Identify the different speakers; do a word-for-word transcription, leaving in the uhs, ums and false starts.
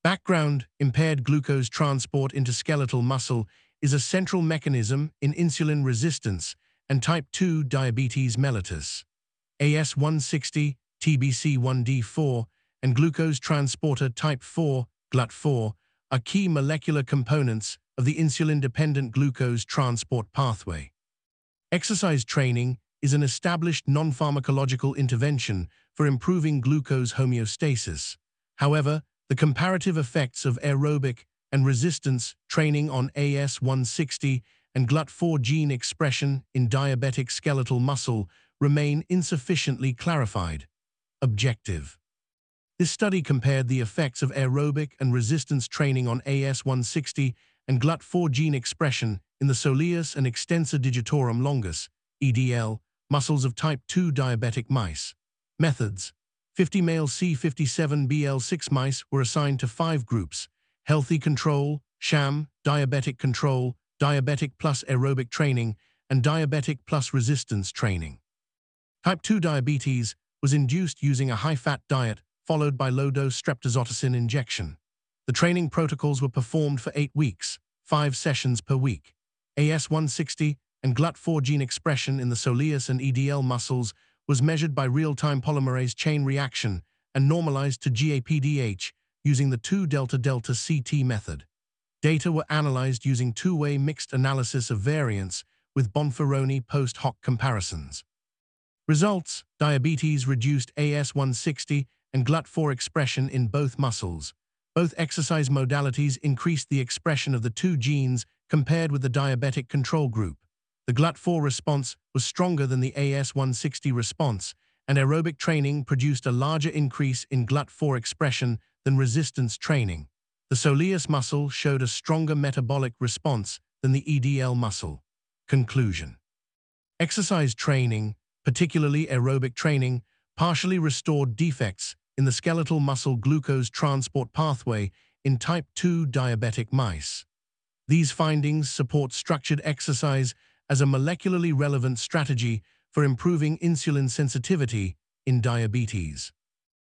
Speaker 1: Background impaired glucose transport into skeletal muscle is a central mechanism in insulin resistance and type two diabetes mellitus. A S one sixty, T B C one D four, and glucose transporter type four, G L U T four, are key molecular components of the insulin-dependent glucose transport pathway. Exercise training is an established non-pharmacological intervention for improving glucose homeostasis. However, the comparative effects of aerobic and resistance training on A S one sixty and G L U T four gene expression in diabetic skeletal muscle remain insufficiently clarified. Objective. This study compared the effects of aerobic and resistance training on A S one sixty and G L U T four gene expression in the soleus and extensor digitorum longus, E D L, muscles of type two diabetic mice. Methods. fifty male C fifty-seven B L six mice were assigned to five groups: healthy control, sham, diabetic control, diabetic plus aerobic training, and diabetic plus resistance training. Type two diabetes was induced using a high-fat diet followed by low-dose streptozotocin injection. The training protocols were performed for eight weeks, five sessions per week. A S one sixty and G L U T four gene expression in the soleus and E D L muscles was measured by real-time polymerase chain reaction and normalized to G A P D H using the two delta delta C T method. Data were analyzed using two-way mixed analysis of variance with Bonferroni post-hoc comparisons. Results: diabetes reduced A S one sixty and G L U T four expression in both muscles. Both exercise modalities increased the expression of the two genes compared with the diabetic control group. The G L U T four response was stronger than the A S one sixty response, and aerobic training produced a larger increase in G L U T four expression than resistance training. The soleus muscle showed a stronger metabolic response than the E D L muscle. Conclusion. Exercise training, particularly aerobic training, partially restored defects in the skeletal muscle glucose transport pathway in type two diabetic mice. These findings support structured exercise as a molecularly relevant strategy for improving insulin sensitivity in diabetes.